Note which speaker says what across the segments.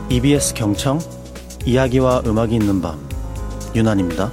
Speaker 1: EBS 경청 이야기와 음악이 있는 밤 윤한입니다.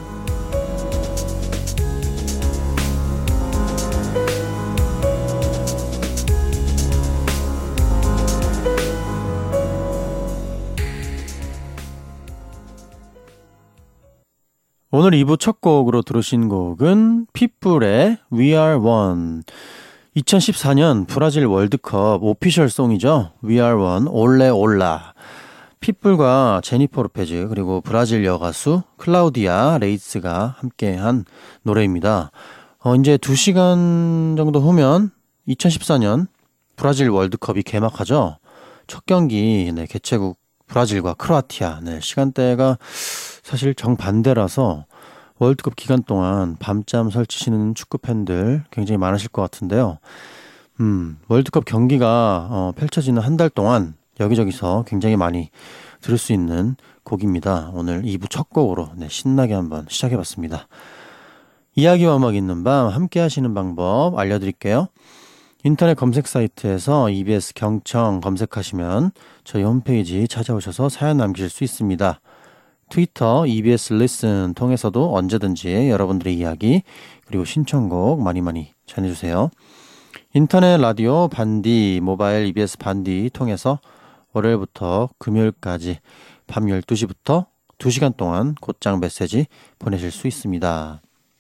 Speaker 1: 오늘 2부 첫 곡으로 들으신 곡은 핏불의 We Are One. 2014년 브라질 월드컵 오피셜 송이죠. We Are One, 올레 올라. 핏불과 제니퍼 로페즈 그리고 브라질 여가수 클라우디아 레이스가 함께한 노래입니다. 이제 2시간 정도 후면 2014년 브라질 월드컵이 개막하죠. 첫 경기 개최국 브라질과 크로아티아. 시간대가 사실 정반대라서 월드컵 기간 동안 밤잠 설치시는 축구 팬들 굉장히 많으실 것 같은데요. 월드컵 경기가 펼쳐지는 한 달 동안 여기저기서 굉장히 많이 들을 수 있는 곡입니다. 오늘 2부 첫 곡으로 신나게 한번 시작해봤습니다. 이야기와 음악 있는 밤 함께 하시는 방법 알려드릴게요. 인터넷 검색 사이트에서 EBS 경청 검색하시면 저희 홈페이지 찾아오셔서 사연 남기실 수 있습니다. 트위터 EBS Listen 통해서도 언제든지 여러분들의 이야기 그리고 신청곡 많이 전해주세요. 인터넷 라디오 반디 모바일 EBS 반디 통해서 월요일부터 금요일까지 밤 12시부터 2시간 동안 곧장 메시지 보내실 수 있습니다.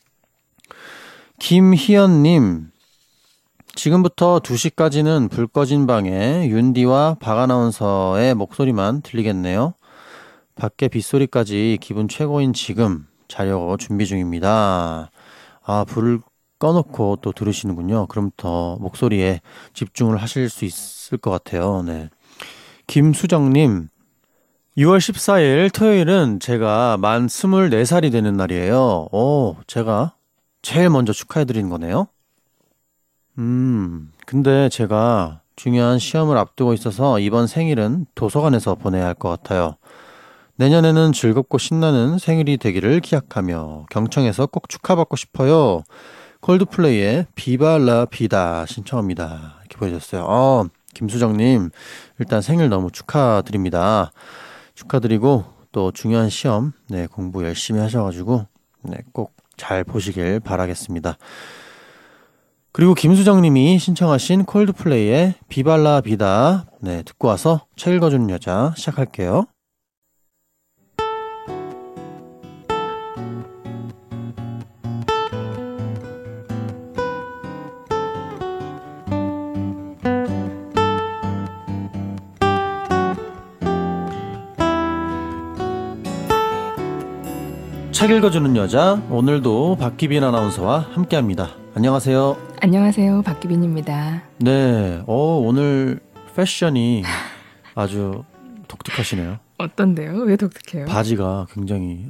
Speaker 1: 김희연님, 지금부터 2시까지는 불 꺼진 방에 윤디와 박 아나운서의 목소리만 들리겠네요. 밖에 빗소리까지 기분 최고인 지금 자려고 준비 중입니다. 불을 꺼놓고 또 들으시는군요. 그럼 더 목소리에 집중을 하실 수 있을 것 같아요. 김수정님, 6월 14일 토요일은 제가 만 24살이 되는 날이에요. 제가 제일 먼저 축하해드리는 거네요. 근데 제가 중요한 시험을 앞두고 있어서 이번 생일은 도서관에서 보내야 할 것 같아요. 내년에는 즐겁고 신나는 생일이 되기를 기약하며 경청에서 꼭 축하받고 싶어요. 콜드플레이의 비바 라 비다 신청합니다. 이렇게 보내주셨어요. 김수정님, 일단 생일 너무 축하드립니다. 축하드리고 또 중요한 시험 공부 열심히 하셔가지고 꼭 잘 보시길 바라겠습니다. 그리고 김수정님이 신청하신 콜드플레이의 비바 라 비다 듣고 와서 책 읽어주는 여자 시작할게요. 책 읽어주는 여자, 오늘도 박기빈 아나운서와 함께합니다. 안녕하세요.
Speaker 2: 안녕하세요. 박기빈입니다.
Speaker 1: 네, 오늘 패션이 아주 독특하시네요.
Speaker 2: 어떤데요? 왜 독특해요?
Speaker 1: 바지가 굉장히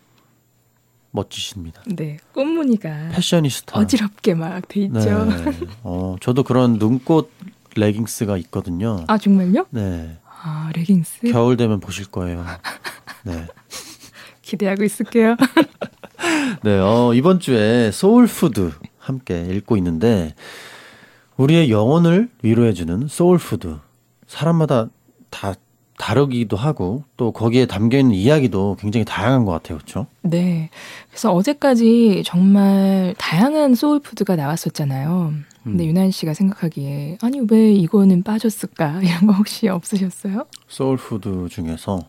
Speaker 1: 멋지십니다.
Speaker 2: 네, 꽃무늬가
Speaker 1: 패셔니스타.
Speaker 2: 어지럽게 막 돼 있죠.
Speaker 1: 네. 저도 그런 눈꽃 레깅스가 있거든요.
Speaker 2: 아, 정말요?
Speaker 1: 네.
Speaker 2: 레깅스?
Speaker 1: 겨울 되면 보실 거예요. 네.
Speaker 2: 기대하고 있을게요.
Speaker 1: 네, 이번 주에 소울푸드 함께 읽고 있는데 우리의 영혼을 위로해주는 소울푸드. 사람마다 다 다르기도 하고 또 거기에 담겨있는 이야기도 굉장히 다양한 것 같아요. 그렇죠?
Speaker 2: 네. 그래서 어제까지 정말 다양한 소울푸드가 나왔었잖아요. 근데 유난 씨가 생각하기에 아니 왜 이거는 빠졌을까? 이런 거 혹시 없으셨어요?
Speaker 1: 소울푸드 중에서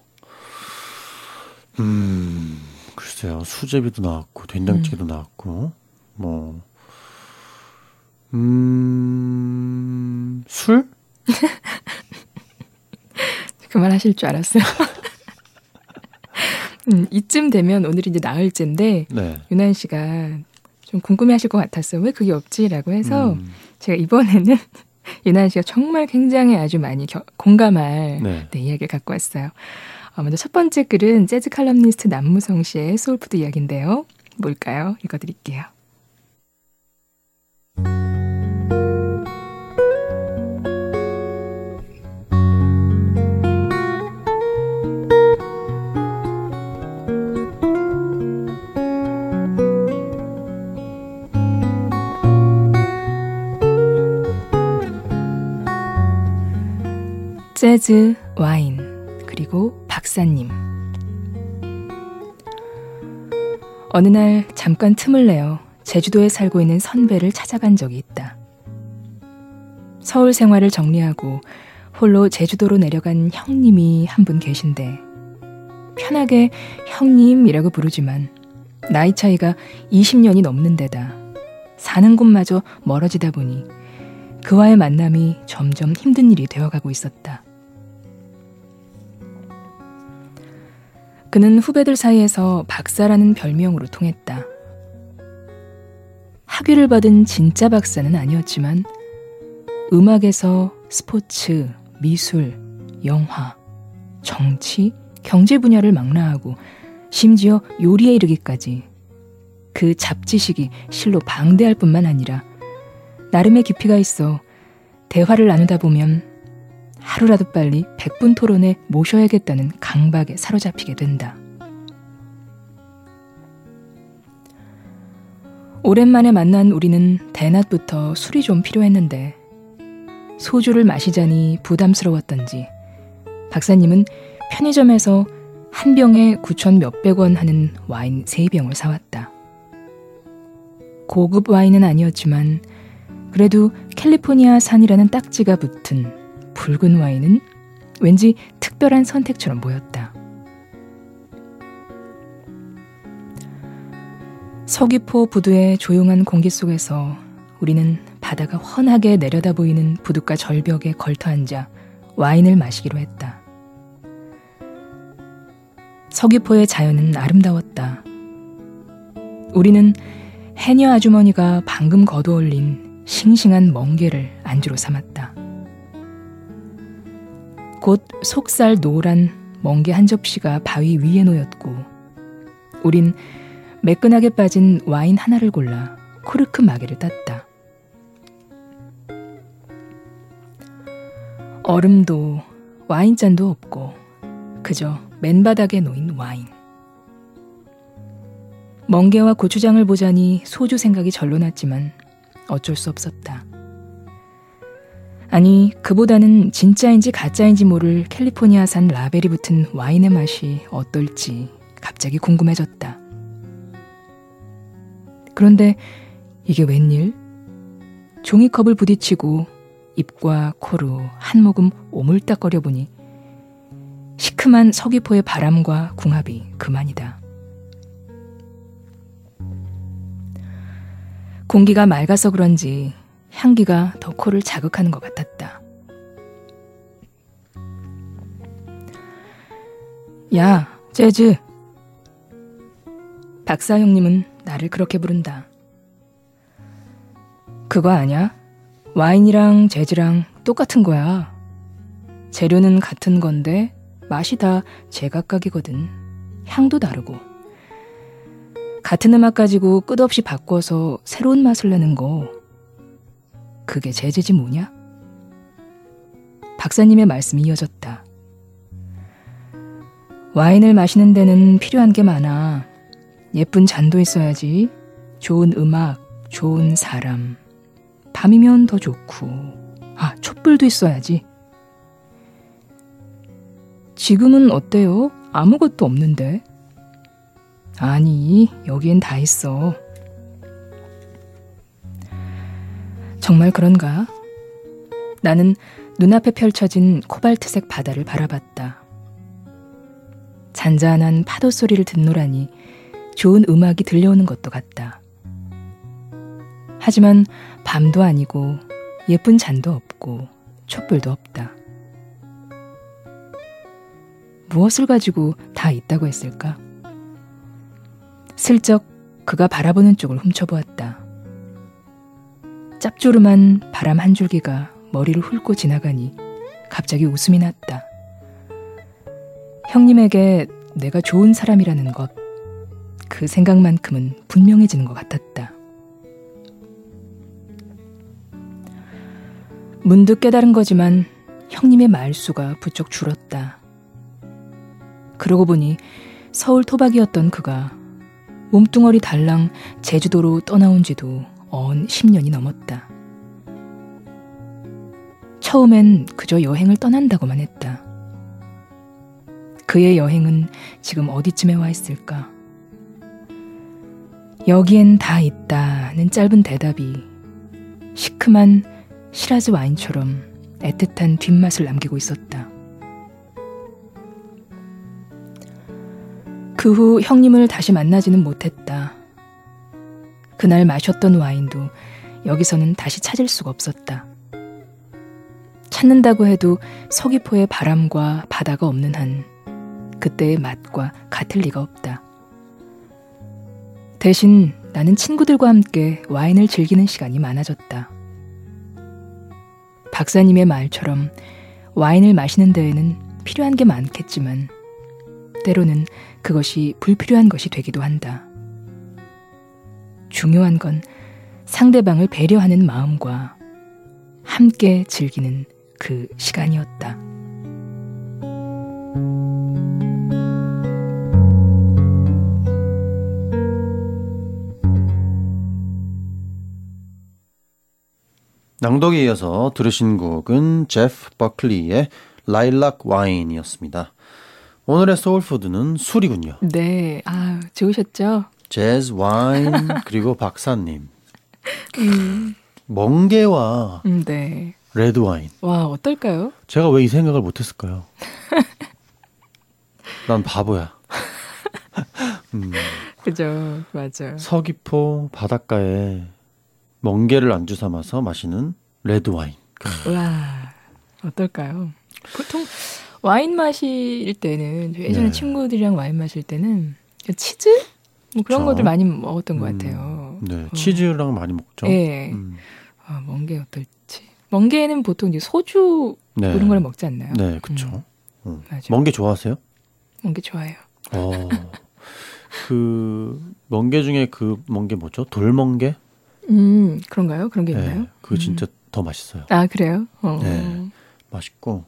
Speaker 1: 글쎄요. 수제비도 나왔고 된장찌개도 나왔고 술?
Speaker 2: 그만하실 줄 알았어요. 이쯤 되면 오늘이 이제 나흘째인데 유난 씨가 좀 궁금해하실 것 같았어요. 왜 그게 없지라고 해서 제가 이번에는 유난 씨가 정말 굉장히 아주 많이 공감할 이야기를 갖고 왔어요. 먼저 첫 번째 글은 재즈 칼럼니스트 남무성 씨의 소울푸드 이야기인데요. 뭘까요? 읽어드릴게요. 재즈, 와인, 그리고 박사님. 어느 날 잠깐 틈을 내어 제주도에 살고 있는 선배를 찾아간 적이 있다. 서울 생활을 정리하고 홀로 제주도로 내려간 형님이 한 분 계신데 편하게 형님이라고 부르지만 나이 차이가 20년이 넘는 데다 사는 곳마저 멀어지다 보니 그와의 만남이 점점 힘든 일이 되어가고 있었다. 그는 후배들 사이에서 박사라는 별명으로 통했다. 학위를 받은 진짜 박사는 아니었지만 음악에서 스포츠, 미술, 영화, 정치, 경제 분야를 망라하고 심지어 요리에 이르기까지 그 잡지식이 실로 방대할 뿐만 아니라 나름의 깊이가 있어 대화를 나누다 보면 하루라도 빨리 100분 토론에 모셔야겠다는 강박에 사로잡히게 된다. 오랜만에 만난 우리는 대낮부터 술이 좀 필요했는데 소주를 마시자니 부담스러웠던지 박사님은 편의점에서 한 병에 9,000 몇백 원 하는 와인 3병을 사왔다. 고급 와인은 아니었지만 그래도 캘리포니아 산이라는 딱지가 붙은 붉은 와인은 왠지 특별한 선택처럼 보였다. 서귀포 부두의 조용한 공기 속에서 우리는 바다가 훤하게 내려다 보이는 부둣가 절벽에 걸터앉아 와인을 마시기로 했다. 서귀포의 자연은 아름다웠다. 우리는 해녀 아주머니가 방금 걷어올린 싱싱한 멍게를 안주로 삼았다. 곧 속살 노란 멍게 한 접시가 바위 위에 놓였고 우린 매끈하게 빠진 와인 하나를 골라 코르크 마개를 땄다. 얼음도 와인잔도 없고 그저 맨바닥에 놓인 와인. 멍게와 고추장을 보자니 소주 생각이 절로 났지만 어쩔 수 없었다. 아니, 그보다는 진짜인지 가짜인지 모를 캘리포니아산 라벨이 붙은 와인의 맛이 어떨지 갑자기 궁금해졌다. 그런데 이게 웬일? 종이컵을 부딪히고 입과 코로 한 모금 오물딱거려 보니 시큼한 서귀포의 바람과 궁합이 그만이다. 공기가 맑아서 그런지 향기가 더 코를 자극하는 것 같았다. 야, 재즈! 박사 형님은 나를 그렇게 부른다. 그거 아냐? 와인이랑 재즈랑 똑같은 거야. 재료는 같은 건데 맛이 다 제각각이거든. 향도 다르고. 같은 음악 가지고 끝없이 바꿔서 새로운 맛을 내는 거. 그게 재즈지 뭐냐? 박사님의 말씀이 이어졌다. 와인을 마시는 데는 필요한 게 많아. 예쁜 잔도 있어야지. 좋은 음악, 좋은 사람. 밤이면 더 좋고. 아, 촛불도 있어야지. 지금은 어때요? 아무것도 없는데. 아니, 여기엔 다 있어. 정말 그런가? 나는 눈앞에 펼쳐진 코발트색 바다를 바라봤다. 잔잔한 파도 소리를 듣노라니 좋은 음악이 들려오는 것도 같다. 하지만 밤도 아니고 예쁜 잔도 없고 촛불도 없다. 무엇을 가지고 다 있다고 했을까? 슬쩍 그가 바라보는 쪽을 훔쳐보았다. 짭조름한 바람 한 줄기가 머리를 훑고 지나가니 갑자기 웃음이 났다. 형님에게 내가 좋은 사람이라는 것, 그 생각만큼은 분명해지는 것 같았다. 문득 깨달은 거지만 형님의 말수가 부쩍 줄었다. 그러고 보니 서울 토박이었던 그가 몸뚱어리 달랑 제주도로 떠나온 지도 언 10년이 넘었다. 처음엔 그저 여행을 떠난다고만 했다. 그의 여행은 지금 어디쯤에 와 있을까? 여기엔 다 있다는 짧은 대답이 시큼한 시라즈 와인처럼 애틋한 뒷맛을 남기고 있었다. 그 후 형님을 다시 만나지는 못했다. 그날 마셨던 와인도 여기서는 다시 찾을 수가 없었다. 찾는다고 해도 서귀포의 바람과 바다가 없는 한 그때의 맛과 같을 리가 없다. 대신 나는 친구들과 함께 와인을 즐기는 시간이 많아졌다. 박사님의 말처럼 와인을 마시는 데에는 필요한 게 많겠지만 때로는 그것이 불필요한 것이 되기도 한다. 중요한 건 상대방을 배려하는 마음과 함께 즐기는 그 시간이었다.
Speaker 1: 낭독에 이어서 들으신 곡은 제프 버클리의 라일락 와인이었습니다. 오늘의 소울푸드는 술이군요.
Speaker 2: 네, 좋으셨죠?
Speaker 1: 재즈 와인 그리고 박사님. 멍게와
Speaker 2: 네.
Speaker 1: 레드 와인.
Speaker 2: 와, 어떨까요?
Speaker 1: 제가 왜 이 생각을 못했을까요? 난 바보야.
Speaker 2: 그죠, 맞아요.
Speaker 1: 서귀포 바닷가에 멍게를 안주 삼아서 마시는 레드 와인.
Speaker 2: 와, 어떨까요? 보통 와인 마실 때는 예전에 친구들이랑 와인 마실 때는 치즈? 뭐 그런 것들 많이 먹었던 것 같아요.
Speaker 1: 네, 치즈랑 많이 먹죠.
Speaker 2: 네. 멍게 어떨지. 멍게는 보통 이제 소주 이런 걸 먹지 않나요?
Speaker 1: 네, 그렇죠. 멍게 좋아하세요?
Speaker 2: 멍게 좋아해요.
Speaker 1: 그 멍게 중에 그 멍게 뭐죠? 돌멍게?
Speaker 2: 그런가요? 그런 게 있나요?
Speaker 1: 그거 진짜 더 맛있어요.
Speaker 2: 아, 그래요?
Speaker 1: 네, 맛있고.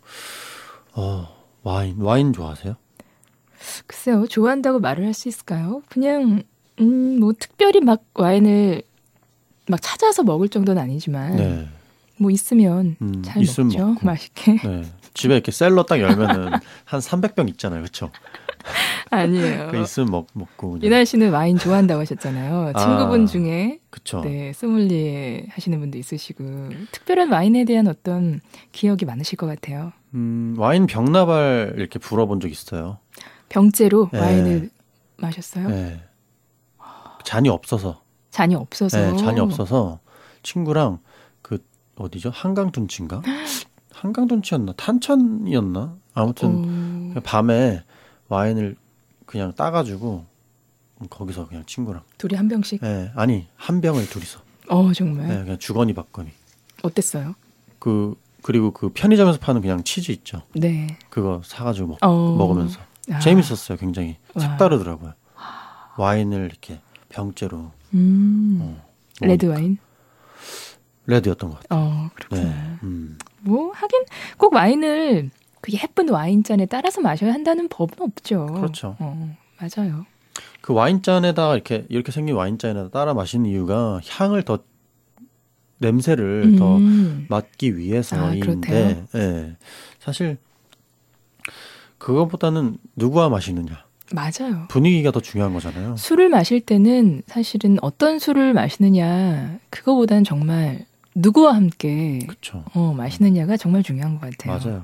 Speaker 1: 와인 좋아하세요?
Speaker 2: 글쎄요, 좋아한다고 말을 할 수 있을까요? 그냥 뭐 특별히 막 와인을 막 찾아서 먹을 정도는 아니지만 뭐 있으면 잘 먹죠. 먹고. 맛있게.
Speaker 1: 네. 집에 이렇게 셀러 딱 열면은 한 300병 있잖아요, 그렇죠?
Speaker 2: 아니에요.
Speaker 1: 그 있으면 먹고.
Speaker 2: 유나 씨는 와인 좋아한다고 하셨잖아요. 친구분 중에
Speaker 1: 그쵸.
Speaker 2: 네, 소믈리에 하시는 분도 있으시고 특별한 와인에 대한 어떤 기억이 많으실 것 같아요.
Speaker 1: 와인 병나발 이렇게 불어본 적 있어요.
Speaker 2: 병째로 와인을 마셨어요?
Speaker 1: 네. 잔이 없어서.
Speaker 2: 잔이 없어서.
Speaker 1: 네, 잔이 없어서 친구랑 그 어디죠? 한강둔치인가? 한강둔치였나? 탄천이었나? 아무튼 밤에 와인을 그냥 따가지고 거기서 그냥 친구랑
Speaker 2: 둘이 한 병씩?
Speaker 1: 네, 아니 한 병을 둘이서.
Speaker 2: 정말?
Speaker 1: 네, 그냥 주거니 받거니.
Speaker 2: 어땠어요?
Speaker 1: 그리고 그 편의점에서 파는 그냥 치즈 있죠.
Speaker 2: 네.
Speaker 1: 그거 사가지고 먹으면서 재밌었어요. 굉장히 색다르더라고요. 와인을 이렇게 병째로.
Speaker 2: 레드 와인?
Speaker 1: 레드였던 것 같아요.
Speaker 2: 그렇구나. 네. 뭐 하긴 꼭 와인을 그 예쁜 와인잔에 따라서 마셔야 한다는 법은 없죠.
Speaker 1: 그렇죠.
Speaker 2: 맞아요.
Speaker 1: 그 와인잔에다가 이렇게 생긴 와인잔에다 따라 마시는 이유가 향을 더 냄새를 더 맡기 위해서인데 네. 사실 그거보다는 누구와 마시느냐.
Speaker 2: 맞아요.
Speaker 1: 분위기가 더 중요한 거잖아요.
Speaker 2: 술을 마실 때는 사실은 어떤 술을 마시느냐 그거보다는 정말 누구와 함께
Speaker 1: 그쵸.
Speaker 2: 마시느냐가 정말 중요한 것 같아요.
Speaker 1: 맞아요.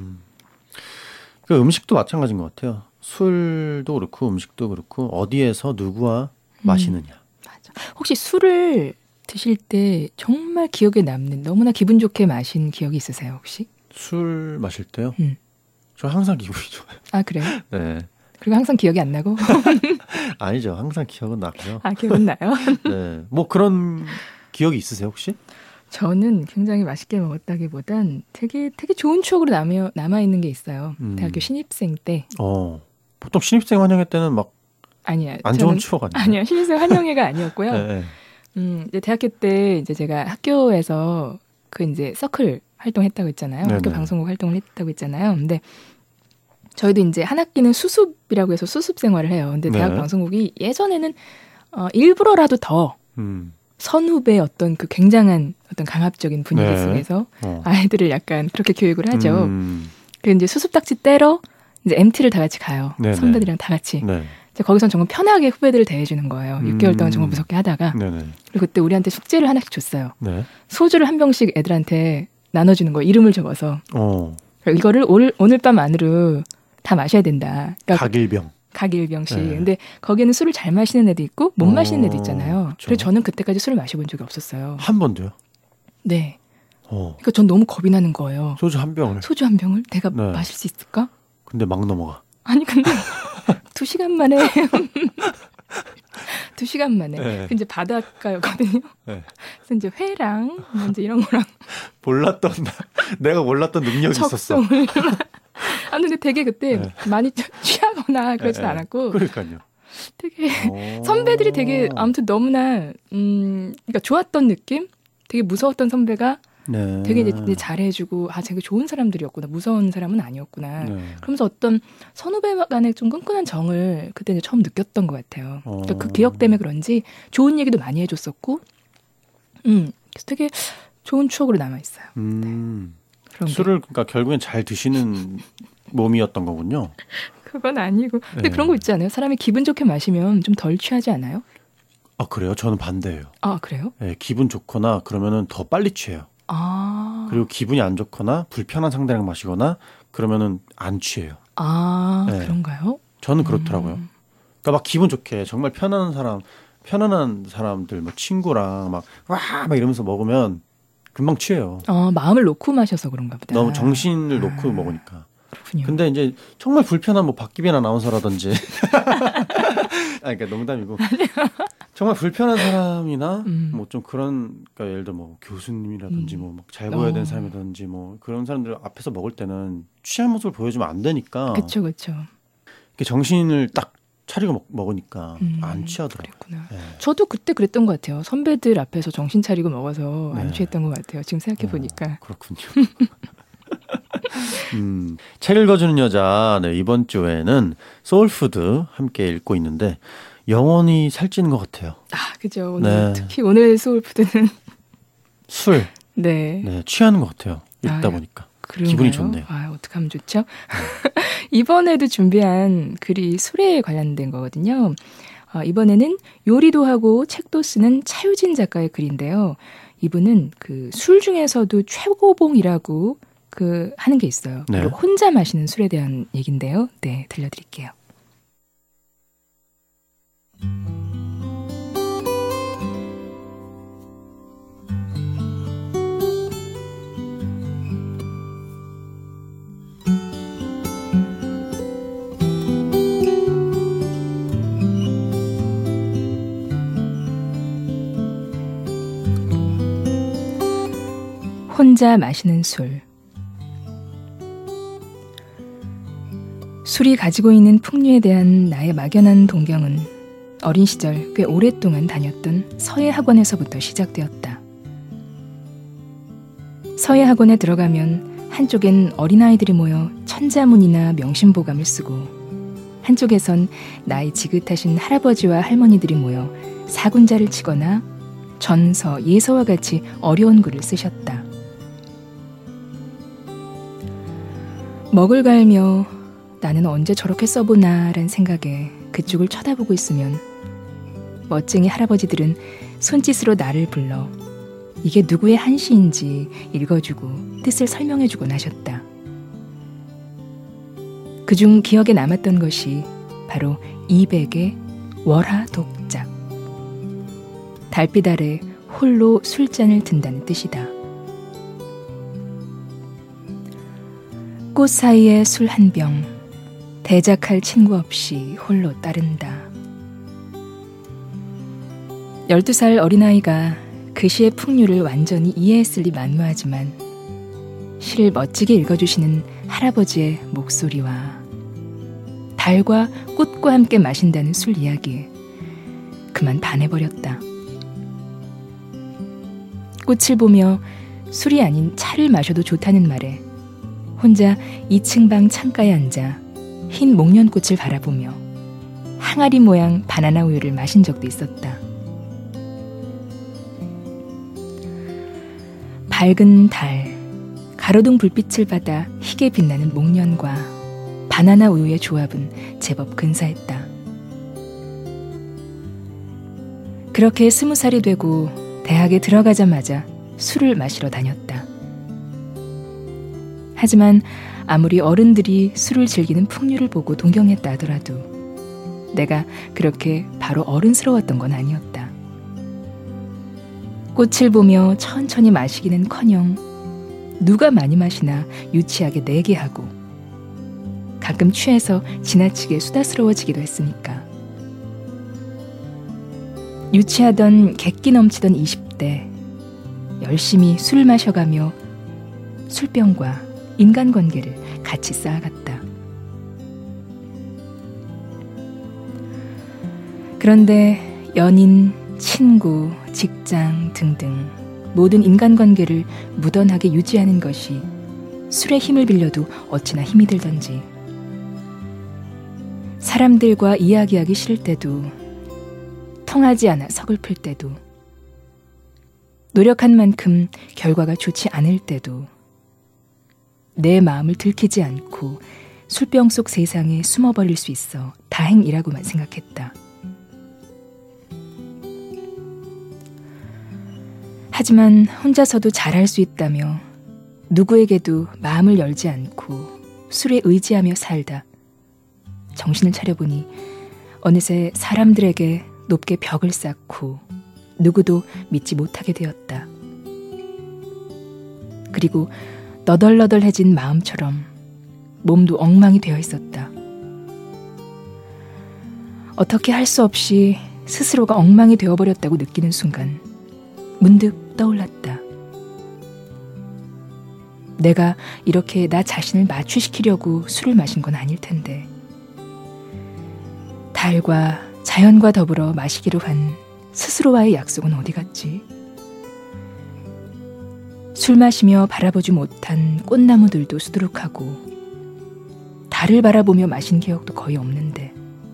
Speaker 1: 그 음식도 마찬가지인 것 같아요. 술도 그렇고 음식도 그렇고 어디에서 누구와 마시느냐.
Speaker 2: 맞아. 혹시 술을 드실 때 정말 기억에 남는 너무나 기분 좋게 마신 기억이 있으세요 혹시?
Speaker 1: 술 마실 때요? 저 항상 기분이 좋아요.
Speaker 2: 아 그래요?
Speaker 1: 네.
Speaker 2: 그리고 항상 기억이 안 나고?
Speaker 1: 아니죠. 항상 기억은 나고요.
Speaker 2: 기억은 나요?
Speaker 1: 네. 뭐 그런 기억이 있으세요 혹시?
Speaker 2: 저는 굉장히 맛있게 먹었다기보단 되게 좋은 추억으로 남아있는 게 있어요. 대학교 신입생 때.
Speaker 1: 보통 신입생 환영회 때는 막
Speaker 2: 아니야.
Speaker 1: 안 좋은 추억 아니에요?
Speaker 2: 아니요. 신입생 환영회가 아니었고요.
Speaker 1: 네.
Speaker 2: 이제 대학교 때 이제 제가 학교에서 그 이제 서클 활동했다고 했잖아요.
Speaker 1: 네네.
Speaker 2: 학교 방송국 활동을 했다고 했잖아요. 근데 저희도 이제 한 학기는 수습이라고 해서 수습 생활을 해요. 근데 대학 방송국이 예전에는 일부러라도 더 선후배 어떤 그 굉장한 어떤 강압적인 분위기 속에서 아이들을 약간 그렇게 교육을 하죠. 그리고 이제 수습딱지 떼러 이제 MT를 다 같이 가요. 네네. 선배들이랑 다 같이. 네. 거기선 정말 편하게 후배들을 대해주는 거예요. 6개월 동안 정말 무섭게 하다가. 네네. 그리고 그때 우리한테 숙제를 하나씩 줬어요. 네. 소주를 한 병씩 애들한테 나눠주는 거예요. 이름을 적어서. 이거를 오늘 밤 안으로 다 마셔야 된다. 그러니까 각일병씩. 네. 근데 거기에는 술을 잘 마시는 애도 있고 못 마시는 애도 있잖아요. 그쵸. 그래서 저는 그때까지 술을 마셔본 적이 없었어요.
Speaker 1: 한 번도요?
Speaker 2: 네. 그러니까 전 너무 겁이 나는 거예요.
Speaker 1: 소주 한 병을
Speaker 2: 내가 네. 마실 수 있을까?
Speaker 1: 근데 막 넘어가.
Speaker 2: 아니 근데 2시간 만에 2시간 만에 네. 이제 바닷가였거든요. 네. 그래서 이제 회랑 이제 이런 거랑
Speaker 1: 내가 몰랐던 능력이 있었어.
Speaker 2: 아 근데 되게 그때 네. 많이 취하거나 그러진 네. 않았고.
Speaker 1: 그러니까요.
Speaker 2: 되게 선배들이 되게 아무튼 너무나 그러니까 좋았던 느낌? 되게 무서웠던 선배가 네. 되게 이제 잘해주고 되게 좋은 사람들이었구나. 무서운 사람은 아니었구나. 네. 그러면서 어떤 선후배 간의 좀 끈끈한 정을 그때 이제 처음 느꼈던 것 같아요. 그러니까 그 기억 때문에 그런지 좋은 얘기도 많이 해줬었고 그래서 되게 좋은 추억으로 남아있어요. 네.
Speaker 1: 술을 그러니까 결국엔 잘 드시는 몸이었던 거군요.
Speaker 2: 그건 아니고. 근데 네. 그런 거 있지 않아요? 사람이 기분 좋게 마시면 좀 덜 취하지 않아요?
Speaker 1: 아 그래요? 저는 반대예요.
Speaker 2: 아 그래요?
Speaker 1: 네, 기분 좋거나 그러면은 더 빨리 취해요. 그리고 기분이 안 좋거나 불편한 상대랑 마시거나 그러면은 안 취해요.
Speaker 2: 네. 그런가요?
Speaker 1: 저는 그렇더라고요. 그러니까 막 기분 좋게 정말 편안한 사람들, 뭐 친구랑 막 이러면서 먹으면 금방 취해요.
Speaker 2: 마음을 놓고 마셔서 그런가 보다.
Speaker 1: 너무 정신을 놓고 먹으니까.
Speaker 2: 그렇군요.
Speaker 1: 근데 이제 정말 불편한 뭐 박기빈 아나운서라든지. 그러니까 농담이고. 정말 불편한 사람이나 뭐 좀 그런 그러니까 예를 들어 뭐 교수님이라든지 뭐 막 잘 보여야 되는 사람이라든지 뭐 그런 사람들 앞에서 먹을 때는 취한 모습을 보여주면 안 되니까.
Speaker 2: 그렇죠.
Speaker 1: 이렇게 정신을 딱 차리고 먹으니까 안 취하더라고요.
Speaker 2: 그랬구나. 네. 저도 그때 그랬던 것 같아요. 선배들 앞에서 정신 차리고 먹어서 안 취했던 것 같아요. 지금 생각해 보니까.
Speaker 1: 그렇군요. 책 읽어주는 여자 이번 주에는 소울푸드 함께 읽고 있는데 영혼이 살찌는 것 같아요.
Speaker 2: 그죠. 오늘 특히 오늘 소울푸드는
Speaker 1: 술.
Speaker 2: 네,
Speaker 1: 취하는 것 같아요. 읽다 보니까.
Speaker 2: 그런가요?
Speaker 1: 기분이 좋네요.
Speaker 2: 어떡하면 좋죠? 이번에도 준비한 글이 술에 관련된 거거든요. 이번에는 요리도 하고 책도 쓰는 차유진 작가의 글인데요. 이분은 그 술 중에서도 최고봉이라고 하는 게 있어요.
Speaker 1: 네.
Speaker 2: 혼자 마시는 술에 대한 얘기인데요. 네, 들려드릴게요. 혼자 마시는 술. 술이 가지고 있는 풍류에 대한 나의 막연한 동경은 어린 시절 꽤 오랫동안 다녔던 서예 학원에서부터 시작되었다. 서예 학원에 들어가면 한쪽엔 어린아이들이 모여 천자문이나 명심보감을 쓰고 한쪽에선 나이 지긋하신 할아버지와 할머니들이 모여 사군자를 치거나 전서, 예서와 같이 어려운 글을 쓰셨다. 먹을 갈며 나는 언제 저렇게 써보나란 생각에 그쪽을 쳐다보고 있으면 멋쟁이 할아버지들은 손짓으로 나를 불러 이게 누구의 한시인지 읽어주고 뜻을 설명해주곤 하셨다. 그중 기억에 남았던 것이 바로 이백의 월하독작. 달빛 아래 홀로 술잔을 든다는 뜻이다. 꽃 사이에 술 한 병, 대작할 친구 없이 홀로 따른다. 12살 어린아이가 그 시의 풍류를 완전히 이해했을 리 만무하지만 시를 멋지게 읽어주시는 할아버지의 목소리와 달과 꽃과 함께 마신다는 술 이야기에 그만 반해버렸다. 꽃을 보며 술이 아닌 차를 마셔도 좋다는 말에 혼자 2층 방 창가에 앉아 흰 목련꽃을 바라보며 항아리 모양 바나나 우유를 마신 적도 있었다. 밝은 달, 가로등 불빛을 받아 희게 빛나는 목련과 바나나 우유의 조합은 제법 근사했다. 그렇게 20살이 되고 대학에 들어가자마자 술을 마시러 다녔다. 하지만 아무리 어른들이 술을 즐기는 풍류를 보고 동경했다 하더라도 내가 그렇게 바로 어른스러웠던 건 아니었다. 꽃을 보며 천천히 마시기는커녕 누가 많이 마시나 유치하게 내게 하고 가끔 취해서 지나치게 수다스러워지기도 했으니까. 유치하던 객기 넘치던 20대 열심히 술 마셔가며 술병과 인간관계를 같이 쌓아갔다. 그런데 연인, 친구, 직장 등등 모든 인간관계를 무던하게 유지하는 것이 술의 힘을 빌려도 어찌나 힘이 들던지, 사람들과 이야기하기 싫을 때도, 통하지 않아 서글플 때도, 노력한 만큼 결과가 좋지 않을 때도 내 마음을 들키지 않고 술병 속 세상에 숨어버릴 수 있어 다행이라고만 생각했다. 하지만 혼자서도 잘할 수 있다며 누구에게도 마음을 열지 않고 술에 의지하며 살다 정신을 차려보니 어느새 사람들에게 높게 벽을 쌓고 누구도 믿지 못하게 되었다. 그리고 너덜너덜해진 마음처럼 몸도 엉망이 되어 있었다. 어떻게 할 수 없이 스스로가 엉망이 되어버렸다고 느끼는 순간 문득 떠올랐다. 내가 이렇게 나 자신을 마취시키려고 술을 마신 건 아닐 텐데, 달과 자연과 더불어 마시기로 한 스스로와의 약속은 어디 갔지? 술 마시며 바라보지 못한 꽃나무들도 수두룩하고 달을 바라보며 마신 기억도 거의 없는데,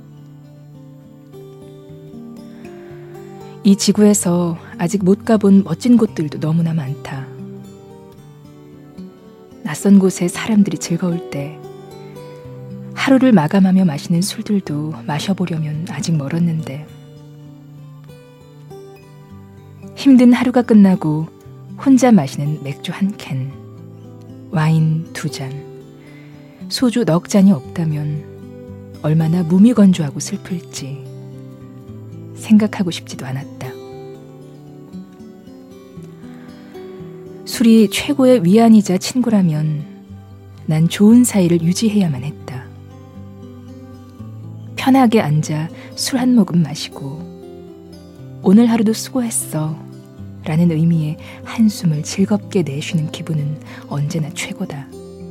Speaker 2: 이 지구에서 아직 못 가본 멋진 곳들도 너무나 많다. 낯선 곳에 사람들이 즐거울 때 하루를 마감하며 마시는 술들도 마셔보려면 아직 멀었는데, 힘든 하루가 끝나고 혼자 마시는 맥주 한 캔, 와인 2잔, 소주 넉 잔이 없다면 얼마나 무미건조하고 슬플지 생각하고 싶지도 않았다. 술이 최고의 위안이자 친구라면 난 좋은 사이를 유지해야만 했다. 편하게 앉아 술 한 모금 마시고 오늘 하루도 수고했어 라는 의미의 한숨을 즐겁게 내쉬는 기분은 언제나 최고다.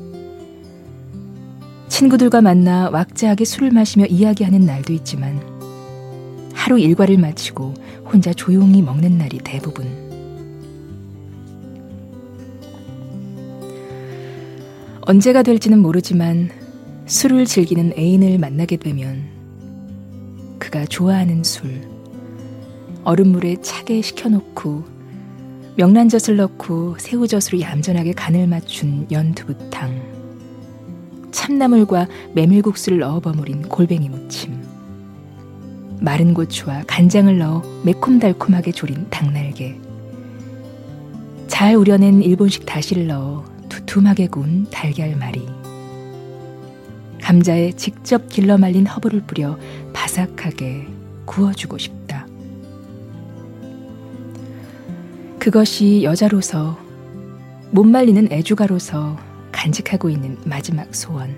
Speaker 2: 친구들과 만나 왁자하게 술을 마시며 이야기하는 날도 있지만 하루 일과를 마치고 혼자 조용히 먹는 날이 대부분. 언제가 될지는 모르지만 술을 즐기는 애인을 만나게 되면 그가 좋아하는 술, 얼음물에 차게 식혀놓고 명란젓을 넣고 새우젓으로 얌전하게 간을 맞춘 연두부탕, 참나물과 메밀국수를 넣어 버무린 골뱅이 무침, 마른 고추와 간장을 넣어 매콤달콤하게 졸인 닭날개, 잘 우려낸 일본식 다시를 넣어 두툼하게 구운 달걀말이, 감자에 직접 길러 말린 허브를 뿌려 바삭하게 구워주고 싶다. 그것이 여자로서, 못 말리는 애주가로서 간직하고 있는 마지막 소원.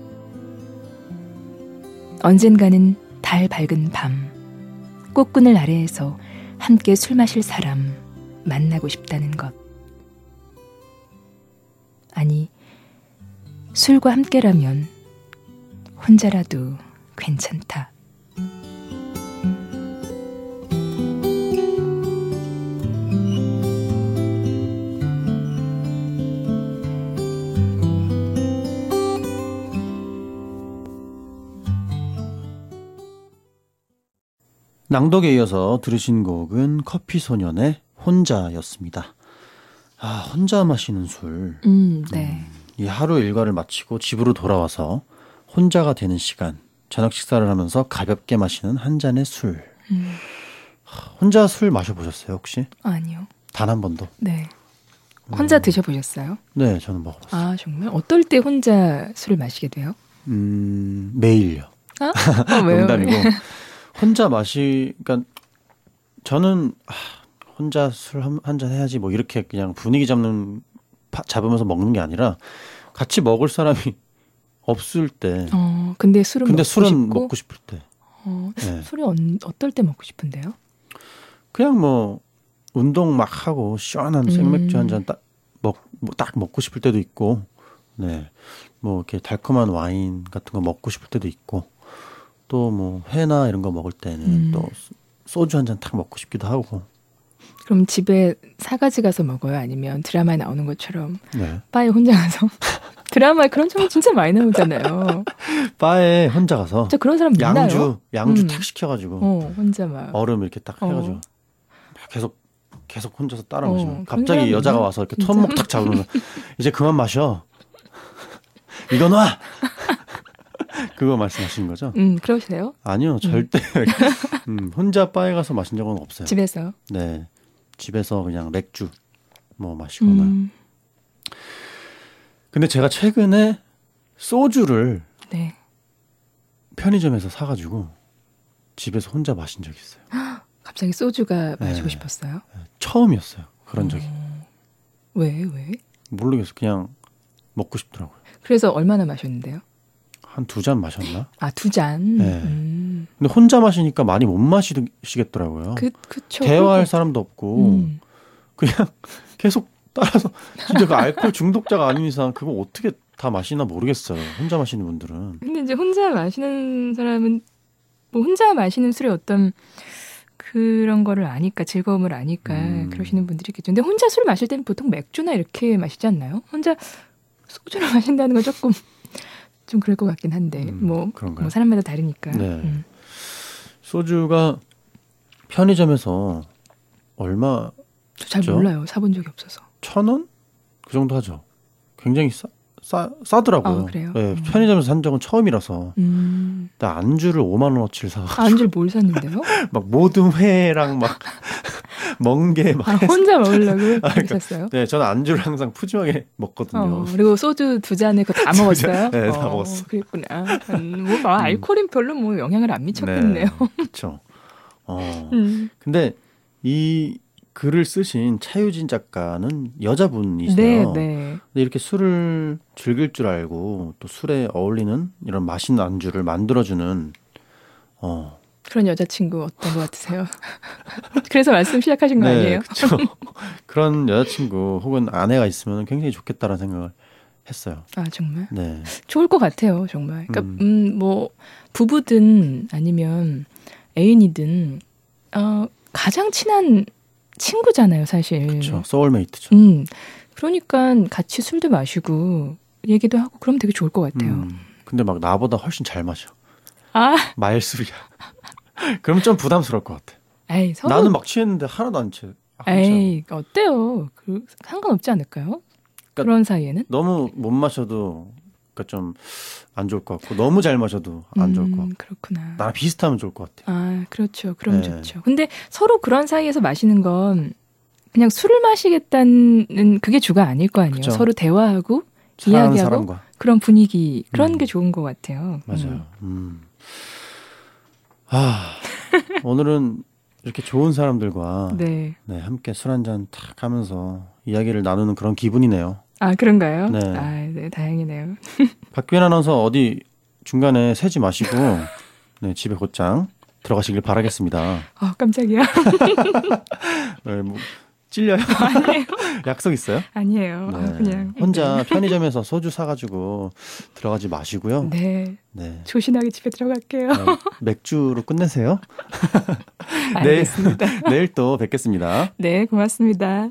Speaker 2: 언젠가는 달 밝은 밤, 꽃그늘 아래에서 함께 술 마실 사람 만나고 싶다는 것. 아니, 술과 함께라면 혼자라도 괜찮다.
Speaker 1: 낭독에 이어서 들으신 곡은 커피소년의 혼자였습니다. 아, 혼자 마시는 술.
Speaker 2: 네.
Speaker 1: 이 하루 일과를 마치고 집으로 돌아와서 혼자가 되는 시간, 저녁 식사를 하면서 가볍게 마시는 한 잔의 술. 혼자 술 마셔보셨어요, 혹시?
Speaker 2: 아니요.
Speaker 1: 단 한 번도?
Speaker 2: 네. 혼자 드셔보셨어요?
Speaker 1: 네, 저는 먹어봤어요.
Speaker 2: 아, 정말? 어떨 때 혼자 술을 마시게 돼요?
Speaker 1: 매일요.
Speaker 2: 아? 왜요?
Speaker 1: 농담이고. 혼자 그러니까 저는 혼자 술 한 잔 해야지 뭐 이렇게 그냥 분위기 잡으면서 먹는 게 아니라 같이 먹을 사람이 없을 때.
Speaker 2: 근데 술은
Speaker 1: 먹고 싶을 때.
Speaker 2: 네. 술이 어떨 때 먹고 싶은데요?
Speaker 1: 그냥 뭐 운동 막 하고 시원한 생맥주 한 잔 딱 먹고 싶을 때도 있고, 네, 뭐 이렇게 달콤한 와인 같은 거 먹고 싶을 때도 있고, 또 뭐 회나 이런 거 먹을 때는 또 소주 한 잔 딱 먹고 싶기도 하고.
Speaker 2: 그럼 집에 사가지 가서 먹어요? 아니면 드라마에 나오는 것처럼
Speaker 1: 네.
Speaker 2: 바에 혼자 가서? 드라마에 그런 장면 진짜 많이 나오잖아요.
Speaker 1: 바에 혼자 가서
Speaker 2: 진짜 그런 사람 있나요?
Speaker 1: 양주 탁 시켜가지고
Speaker 2: 혼자 막
Speaker 1: 얼음 이렇게 딱 해가지고 계속 혼자서 따라 마시면
Speaker 2: 사람
Speaker 1: 갑자기 여자가
Speaker 2: 있나?
Speaker 1: 와서 이렇게 손목 탁 잡으면서 이제 그만 마셔. 이거 놔. 그거 말씀하시는 거죠?
Speaker 2: 그러세요?
Speaker 1: 아니요, 절대. 혼자 바에 가서 마신 적은 없어요.
Speaker 2: 집에서?
Speaker 1: 네, 집에서 그냥 맥주 뭐 마시거나. 근데 제가 최근에 소주를
Speaker 2: 네.
Speaker 1: 편의점에서 사가지고 집에서 혼자 마신 적이 있어요.
Speaker 2: 갑자기 소주가 마시고 싶었어요?
Speaker 1: 처음이었어요. 그런 적이.
Speaker 2: 왜?
Speaker 1: 모르겠어요. 그냥 먹고 싶더라고요.
Speaker 2: 그래서 얼마나 마셨는데요?
Speaker 1: 한 2잔 마셨나?
Speaker 2: 아, 2잔?
Speaker 1: 네. 근데 혼자 마시니까 많이 못 마시겠더라고요.
Speaker 2: 그쵸.
Speaker 1: 대화할 사람도 없고 그냥 계속 따라서 진짜 그 알코올 중독자가 아닌 이상 그거 어떻게 다 마시나 모르겠어요. 혼자 마시는 분들은.
Speaker 2: 근데 이제 혼자 마시는 사람은 뭐 혼자 마시는 술의 어떤 그런 거를 아니까, 즐거움을 아니까 그러시는 분들이 있겠죠. 근데 혼자 술 마실 때는 보통 맥주나 이렇게 마시지 않나요? 혼자 소주를 마신다는 건 조금 좀 그럴 것 같긴 한데 뭐 사람마다 다르니까.
Speaker 1: 네. 소주가 편의점에서 얼마?
Speaker 2: 잘 몰라요. 사본 적이 없어서.
Speaker 1: 1,000원? 그 정도 하죠. 굉장히 싸더라고요.
Speaker 2: 아, 그래요?
Speaker 1: 네, 편의점에서 산 적은 처음이라서. 나 안주를 5만 원어치를 사가지고.
Speaker 2: 안주를 뭘 샀는데요?
Speaker 1: 막 모든 회랑 막 멍게 막.
Speaker 2: 혼자 먹으려고 그러셨어요?
Speaker 1: 네, 저는 안주를 항상 푸짐하게 먹거든요.
Speaker 2: 그리고 소주 2잔에 그거 다 먹었어요?
Speaker 1: 네, 다 먹었어.
Speaker 2: 그랬구나. 알코올이 별로 뭐 영향을 안 미쳤겠네요.
Speaker 1: 네, 그렇죠. 근데 이 글을 쓰신 차유진 작가는 여자분이세요.
Speaker 2: 네.
Speaker 1: 근데 이렇게 술을 즐길 줄 알고 또 술에 어울리는 이런 맛있는 안주를 만들어주는
Speaker 2: 그런 여자친구 어떤 것 같으세요? 그래서 말씀 시작하신 거 아니에요?
Speaker 1: 그렇죠. 그런 여자친구 혹은 아내가 있으면 굉장히 좋겠다라는 생각을 했어요.
Speaker 2: 아, 정말?
Speaker 1: 네.
Speaker 2: 좋을 것 같아요, 정말. 그러니까 뭐 부부든 아니면 애인이든 가장 친한 친구잖아요, 사실.
Speaker 1: 그렇죠. 소울메이트죠.
Speaker 2: 그러니까 같이 술도 마시고 얘기도 하고 그러면 되게 좋을 것 같아요.
Speaker 1: 근데 막 나보다 훨씬 잘 마셔.
Speaker 2: 아.
Speaker 1: 말술이야. 그럼 좀 부담스러울 것 같아.
Speaker 2: 에이,
Speaker 1: 나는 막 취했는데 하나도 안 취해.
Speaker 2: 에이, 어때요? 상관없지 않을까요? 그러니까 그런 사이에는?
Speaker 1: 너무 못 마셔도 그러니까 좀 안 좋을 것 같고 너무 잘 마셔도 안 좋을 것 같고.
Speaker 2: 그렇구나.
Speaker 1: 나랑 비슷하면 좋을 것 같아.
Speaker 2: 아, 그렇죠. 그럼 좋죠. 근데 서로 그런 사이에서 마시는 건 그냥 술을 마시겠다는 그게 주가 아닐 거 아니에요. 그쵸. 서로 대화하고 이야기하고 사람과. 그런 분위기 그런 게 좋은 것 같아요.
Speaker 1: 맞아요. 오늘은 이렇게 좋은 사람들과 네, 함께 술 한잔 탁 하면서 이야기를 나누는 그런 기분이네요.
Speaker 2: 아, 그런가요?
Speaker 1: 네.
Speaker 2: 네, 다행이네요.
Speaker 1: 박규현 아나운서 어디 중간에 새지 마시고 네, 집에 곧장 들어가시길 바라겠습니다.
Speaker 2: 깜짝이야.
Speaker 1: 네, 뭐 찔려요?
Speaker 2: 아니에요.
Speaker 1: 약속 있어요?
Speaker 2: 아니에요.
Speaker 1: 네.
Speaker 2: 그냥
Speaker 1: 혼자 편의점에서 소주 사가지고 들어가지 마시고요.
Speaker 2: 네. 조신하게 집에 들어갈게요.
Speaker 1: 네, 맥주로 끝내세요.
Speaker 2: 알겠습니다.
Speaker 1: 내일 또 뵙겠습니다.
Speaker 2: 네, 고맙습니다.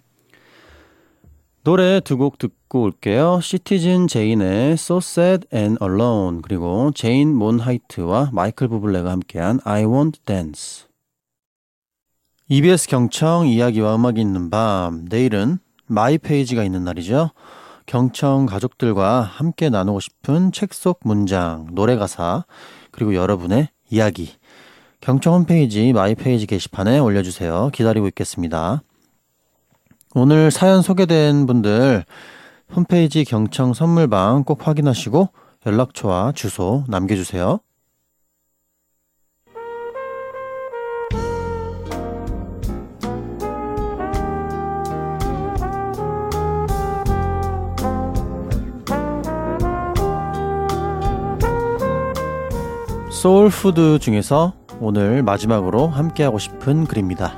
Speaker 1: 노래 2곡 듣고 올게요. 시티즌 제인의 So Sad and Alone 그리고 제인 몬하이트와 마이클 부블레가 함께한 I Won't Dance. EBS 경청 이야기와 음악이 있는 밤, 내일은 마이 페이지가 있는 날이죠. 경청 가족들과 함께 나누고 싶은 책 속 문장, 노래 가사, 그리고 여러분의 이야기. 경청 홈페이지 마이페이지 게시판에 올려주세요. 기다리고 있겠습니다. 오늘 사연 소개된 분들 홈페이지 경청 선물방 꼭 확인하시고 연락처와 주소 남겨주세요. 소울푸드 중에서 오늘 마지막으로 함께하고 싶은 글입니다.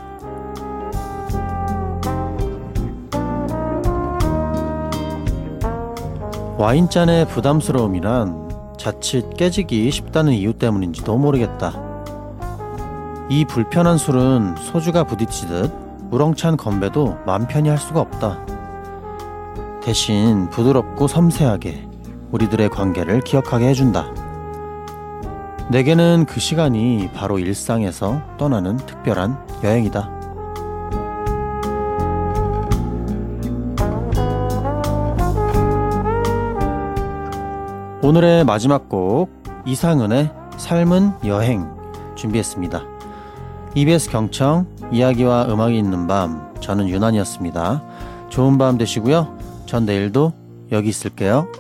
Speaker 1: 와인잔의 부담스러움이란 자칫 깨지기 쉽다는 이유 때문인지도 모르겠다. 이 불편한 술은 소주가 부딪히듯 우렁찬 건배도 맘 편히 할 수가 없다. 대신 부드럽고 섬세하게 우리들의 관계를 기억하게 해준다. 내게는 그 시간이 바로 일상에서 떠나는 특별한 여행이다. 오늘의 마지막 곡 이상은의 삶은 여행 준비했습니다. EBS 경청 이야기와 음악이 있는 밤, 저는 유난이었습니다. 좋은 밤 되시고요. 전 내일도 여기 있을게요.